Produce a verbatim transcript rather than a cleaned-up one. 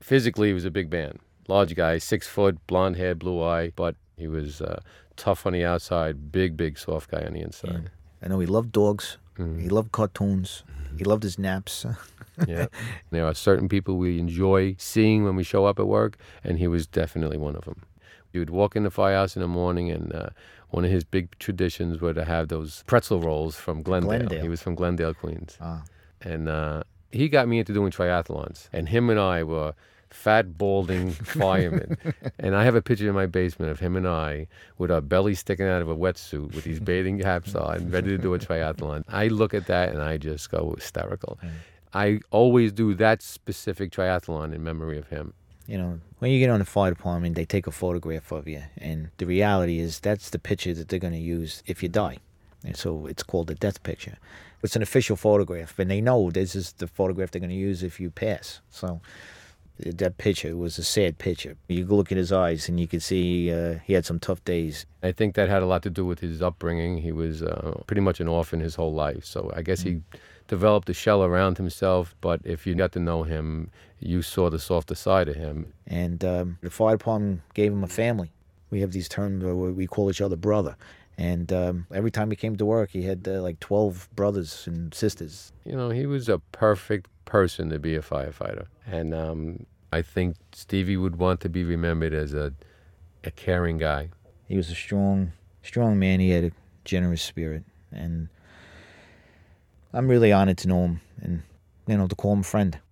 Physically, he was a big man. Large guy, six foot, blonde hair, blue eye, but he was uh, tough on the outside, big, big, soft guy on the inside. Yeah. I know he loved dogs. Mm. He loved cartoons. He loved his naps. Yeah. There are certain people we enjoy seeing when we show up at work, and he was definitely one of them. He would walk in the firehouse in the morning, and uh, one of his big traditions were to have those pretzel rolls from Glendale. Glendale. He was from Glendale, Queens. Ah. And uh, he got me into doing triathlons, and him and I were fat, balding firemen. And I have a picture in my basement of him and I with our belly sticking out of a wetsuit with these bathing caps on, ready to do a triathlon. I look at that and I just go hysterical. Mm. I always do that specific triathlon in memory of him. You know, when you get on the fire department, they take a photograph of you. And the reality is that's the picture that they're going to use if you die. And so it's called the death picture. It's an official photograph, and they know this is the photograph they're going to use if you pass. So that picture was a sad picture. You could look at his eyes, and you could see uh, he had some tough days. I think that had a lot to do with his upbringing. He was uh, pretty much an orphan his whole life. So I guess mm. he developed a shell around himself, but if you got to know him, you saw the softer side of him. And um, the fire department gave him a family. We have these terms where we call each other brother. And um, every time he came to work, he had uh, like twelve brothers and sisters. You know, he was a perfect person to be a firefighter. And um, I think Stevie would want to be remembered as a, a caring guy. He was a strong, strong man. He had a generous spirit. And I'm really honored to know him and, you know, to call him friend.